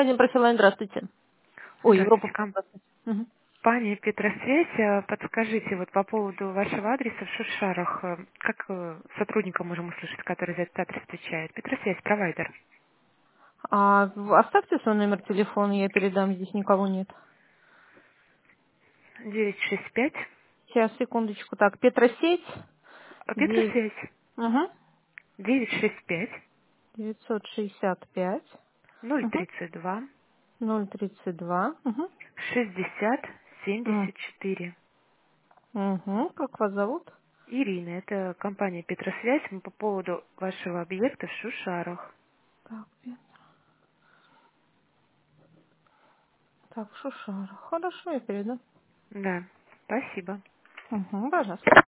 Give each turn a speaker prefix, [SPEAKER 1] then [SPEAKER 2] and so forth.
[SPEAKER 1] Магазин Профилайн, здравствуйте. Ой, Европа,
[SPEAKER 2] Здравствуйте,
[SPEAKER 1] здравствуйте. Мгм.
[SPEAKER 2] компания Петросвязь. Подскажите, вот по поводу вашего адреса в Шушарах, как сотрудника можем услышать, который за этот адрес отвечает? Петросвязь, провайдер.
[SPEAKER 1] Оставьте свой номер телефона, я передам, здесь никого нет.
[SPEAKER 2] 965.
[SPEAKER 1] Сейчас, секундочку. Так, Петросеть, 9,
[SPEAKER 2] Петросвязь.
[SPEAKER 1] угу,
[SPEAKER 2] 965
[SPEAKER 1] 965, угу,
[SPEAKER 2] 032
[SPEAKER 1] 032, угу,
[SPEAKER 2] 60 74.
[SPEAKER 1] угу. Как вас зовут?
[SPEAKER 2] Ирина, это компания Петросвязь. Мы по поводу вашего объекта в Шушарах.
[SPEAKER 1] Так, так, Шушара. Хорошо, я передам.
[SPEAKER 2] Да, спасибо.
[SPEAKER 1] Угу, пожалуйста.